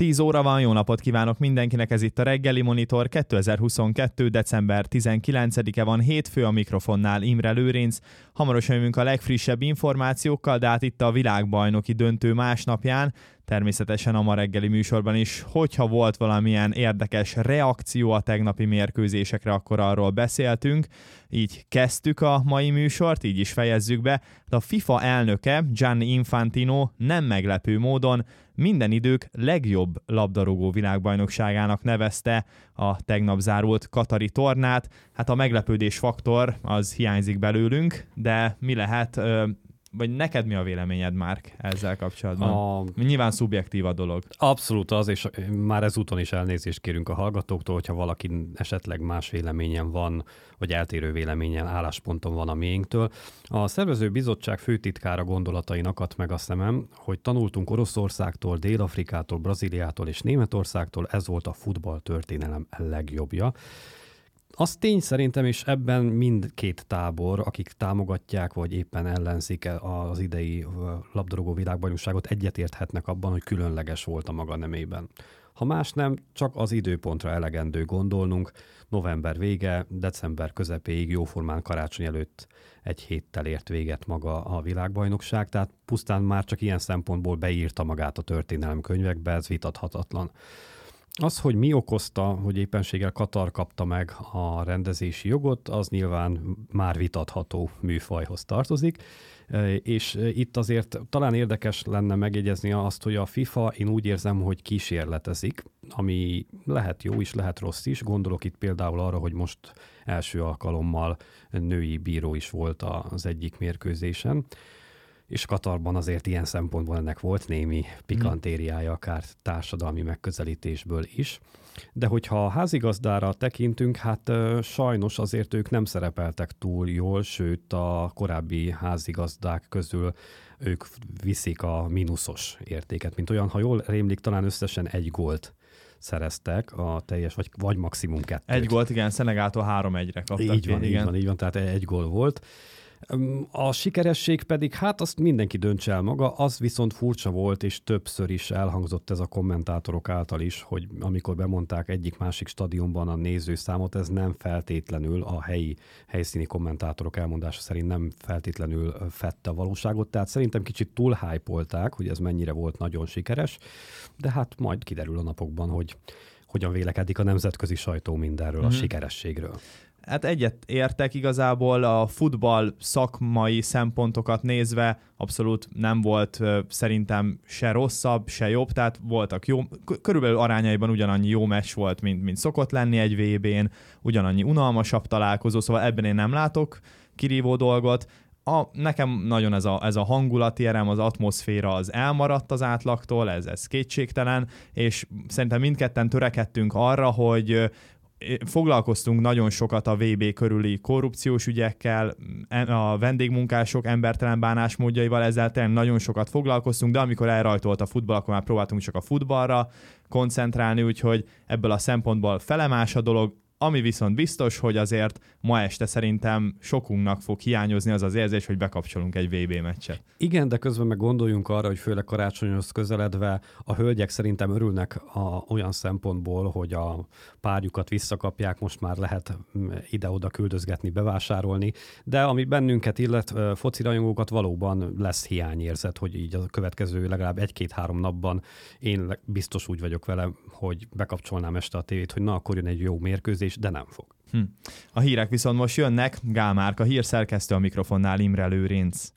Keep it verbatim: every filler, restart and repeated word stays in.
tíz óra van, jó napot kívánok mindenkinek, ez itt a Reggeli Monitor, kétezer-huszonkettő. december tizenkilencedike van, hétfő, a mikrofonnál Imre Lőrinc. Hamarosan jövünk a legfrissebb információkkal, de hát itt a világbajnoki döntő másnapján, természetesen a ma reggeli műsorban is, hogyha volt valamilyen érdekes reakció a tegnapi mérkőzésekre, akkor arról beszéltünk. Így kezdtük a mai műsort, így is fejezzük be. De a FIFA elnöke, Gianni Infantino nem meglepő módon minden idők legjobb labdarúgó világbajnokságának nevezte a tegnap zárult katari tornát. Hát a meglepődés faktor az hiányzik belőlünk, de mi lehet... Vagy neked mi a véleményed, Márk, ezzel kapcsolatban? A... Nyilván szubjektív a dolog. Abszolút az, és már ezúton is elnézést kérünk a hallgatóktól, hogyha valaki esetleg más véleményen van, vagy eltérő véleményen, állásponton van a miénktől. A szervező bizottság főtitkára gondolatain akadt meg a szemem, hogy tanultunk Oroszországtól, Dél-Afrikától, Brazíliától és Németországtól, ez volt a futballtörténelem legjobbja. Az tény szerintem, és ebben mindkét tábor, akik támogatják, vagy éppen ellenzik az idei labdarúgó világbajnokságot, egyetérthetnek abban, hogy különleges volt a maga nemében. Ha más nem, csak az időpontra elegendő gondolnunk, november vége, december közepéig, jóformán karácsony előtt egy héttel ért véget maga a világbajnokság, tehát pusztán már csak ilyen szempontból beírta magát a történelemkönyvekbe, ez vitathatatlan. Az, hogy mi okozta, hogy éppenséggel Katar kapta meg a rendezési jogot, az nyilván már vitatható műfajhoz tartozik, és itt azért talán érdekes lenne megjegyezni azt, hogy a FIFA, én úgy érzem, hogy kísérletezik, ami lehet jó is, lehet rossz is. Gondolok itt például arra, hogy most első alkalommal női bíró is volt az egyik mérkőzésen, és Katarban azért ilyen szempontból ennek volt némi pikantériája, akár társadalmi megközelítésből is. De hogyha a házigazdára tekintünk, hát sajnos azért ők nem szerepeltek túl jól, sőt a korábbi házigazdák közül ők viszik a mínuszos értéket, mint olyan, ha jól rémlik, talán összesen egy gólt szereztek a teljes, vagy, vagy maximum kettőt. Egy gólt, igen, Szenegáltól három egyre kaptak. Így van, igen. így van, így van, tehát egy gól volt. A sikeresség pedig, hát azt mindenki döntse el maga, az viszont furcsa volt, és többször is elhangzott ez a kommentátorok által is, hogy amikor bemondták egyik-másik stadionban a nézőszámot, ez nem feltétlenül a helyi, helyszíni kommentátorok elmondása szerint nem feltétlenül fette a valóságot, tehát szerintem kicsit túl hype-olták, hogy ez mennyire volt nagyon sikeres, de hát majd kiderül a napokban, hogy hogyan vélekedik a nemzetközi sajtó mindenről, mm-hmm. a sikerességről. Hát egyet értek igazából, a futball szakmai szempontokat nézve abszolút nem volt szerintem se rosszabb, se jobb, tehát voltak jó, körülbelül arányaiban ugyanannyi jó meccs volt, mint, mint szokott lenni egy vé bén, ugyanannyi unalmasabb találkozó, szóval ebben én nem látok kirívó dolgot. A, nekem nagyon ez a, ez a hangulati erem, az atmoszféra az elmaradt az átlagtól, ez, ez kétségtelen, és szerintem mindketten törekedtünk arra, hogy foglalkoztunk nagyon sokat a vé bé körüli korrupciós ügyekkel, a vendégmunkások embertelen bánásmódjaival, ezzel tényleg nagyon sokat foglalkoztunk, de amikor elrajtolt a futball, akkor már próbáltunk csak a futballra koncentrálni, úgyhogy ebből a szempontból felemás a dolog. Ami viszont biztos, hogy azért ma este szerintem sokunknak fog hiányozni az az érzés, hogy bekapcsolunk egy vé bé meccset. Igen, de közben meg gondoljunk arra, hogy főleg karácsonyhoz közeledve a hölgyek szerintem örülnek a, olyan szempontból, hogy a párjukat visszakapják, most már lehet ide-oda küldözgetni, bevásárolni, de ami bennünket illet, foci rajongókat valóban lesz hiányérzet, hogy így a következő legalább egy-két-három napban én biztos úgy vagyok vele, hogy bekapcsolnám este a tévét, hogy na, akkor jön egy jó mérkőzés, de nem fog. Hm. A hírek viszont most jönnek. Gál Márk, a hírszerkesztő, a mikrofonnál Imre Lőrinc.